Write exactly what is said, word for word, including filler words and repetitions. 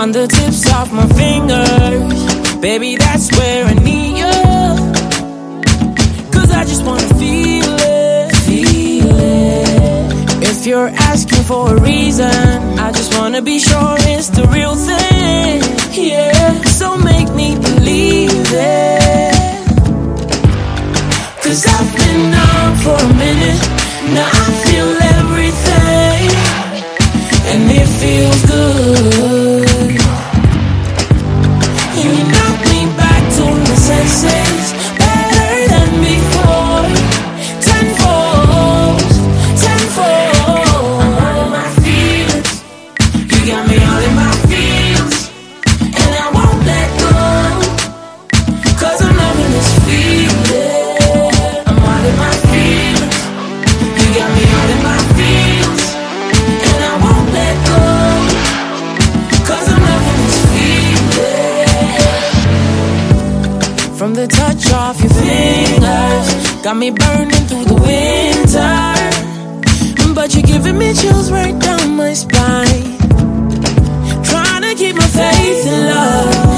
on the tips of my fingers. Baby, that's where I need you. Cause I just wanna feel it, feel it. If you're asking for a reason, I just wanna be sure it's the real thing. Yeah, so make me believe it. Cause I've been on for a minute, now I feel everything, and it feels good. You knock me back to my senses, better than before. Tenfold, tenfold. I'm all in my feelings. You got me all in my feelings, and I won't let go. Cause I'm loving this feeling. I'm all in my feelings. You got me all in my feelings, and I won't let go. Cause I'm loving this feeling. From the touch of your fingers, got me burning through the winter. But you're giving me chills right down my spine, trying to keep my faith in love.